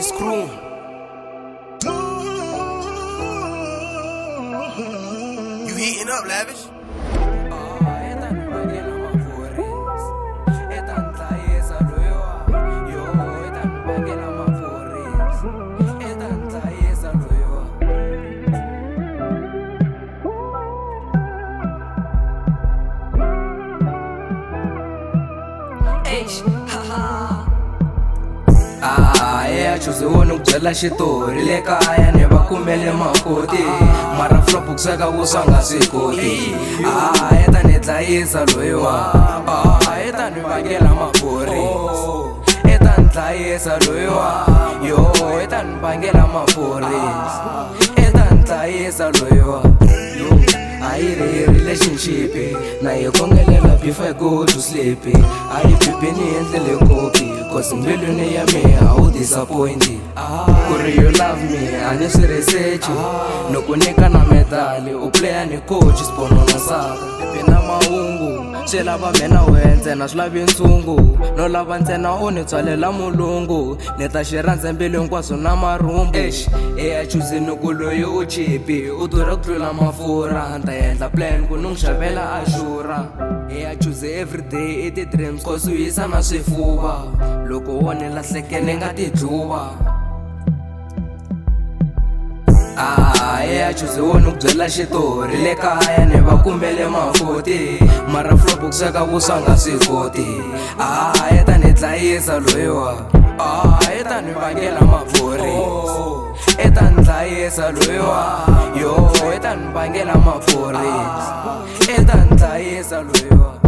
Ice Crew. You heating up, Lavish? Chuze wona ukujela xitori le kaya ni va kumele makoti mara flop kuseka kusanga sikoti eta ni dlayisa loyiwa eta ni vangela maphorisa eta ni dlayisa loyiwa yo eta ni vangela maphorisa eta ni dlayisa loyiwa ayiri relationship na yi kongelela before I go to sleep ayi pipini endlele kopi cause mbilwini ya me awu disappoint kuri you love me ani swi research loko nyika na medali u playa ni coach spono na saka pipi na mahungu swi lava mina we ntsena swi lavi ntshungu no lava ntsena u ni tswalela mulungu ni ta xi rhandza mbilu hinkwaswo na marhumbu eya chuzini ku loyi u chipi u durha ku tlula mafurha ta endla plan ku ni n'wi xavela ashura eya chuze everyday i ti-dreams cause u yisa na swifuva loko wo ni lahlekele nga ti dluva eya chuze wo ni ku byela xitori le kaya ni va kumele mafoti mara flop kuseka vuswa nga swi koti eta ni dlayisa loyiwa eta ni vangela maphorisa eta ni dlayisa loyiwa yo eta ni vangela maphorisa eta ni dlayisa loyiwa